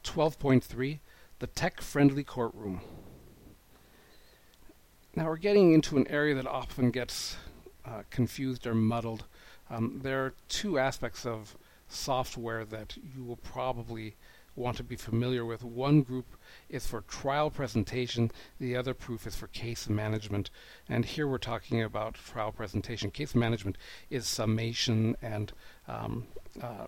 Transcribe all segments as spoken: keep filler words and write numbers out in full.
twelve point three, the tech-friendly courtroom. Now we're getting into an area that often gets uh, confused or muddled. Um, there are two aspects of software that you will probably want to be familiar with. One group is for trial presentation, the other proof is for case management. And here we're talking about trial presentation. Case management is summation and um, uh,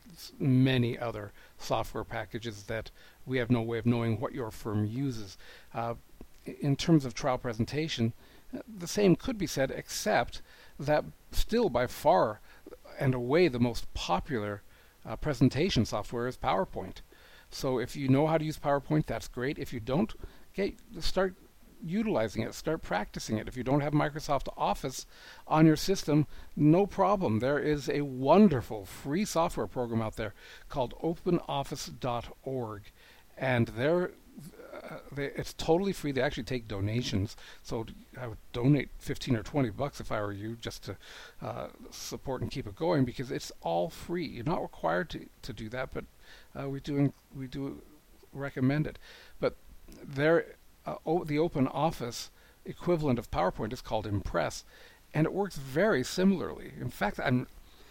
many other software packages that we have no way of knowing what your firm uses. Uh, in terms of trial presentation, the same could be said, except that still by far and away the most popular uh, presentation software is PowerPoint. So if you know how to use PowerPoint, that's great. If you don't, get, start utilizing it, start practicing it. If you don't have Microsoft Office on your system, no problem. There is a wonderful free software program out there called open office dot org, and they're Uh, they, it's totally free. They actually take donations, so I would donate fifteen or twenty bucks if I were you, just to uh, support and keep it going, because it's all free. You're not required to, to do that, but uh, we do we do recommend it. But there, uh, o- the Open Office equivalent of PowerPoint is called Impress, and it works very similarly. In fact, I'm,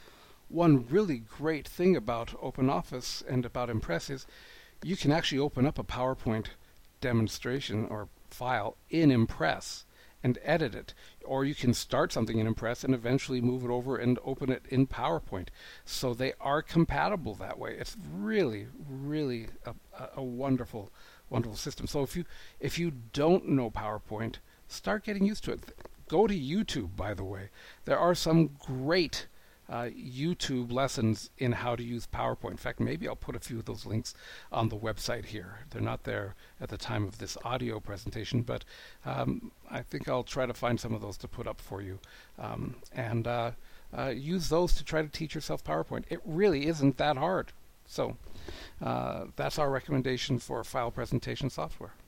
one really great thing about Open Office and about Impress is you can actually open up a PowerPoint demonstration or file in Impress and edit it, or you can start something in Impress and eventually move it over and open it in PowerPoint. So they are compatible that way. It's really, really a, a wonderful, wonderful system. So if you if you don't know PowerPoint, start getting used to it. Go to YouTube, by the way. There are some great Uh, YouTube lessons in how to use PowerPoint. In fact, maybe I'll put a few of those links on the website here. They're not there at the time of this audio presentation, but um, I think I'll try to find some of those to put up for you. Um, and uh, uh, use those to try to teach yourself PowerPoint. It really isn't that hard. So uh, that's our recommendation for file presentation software.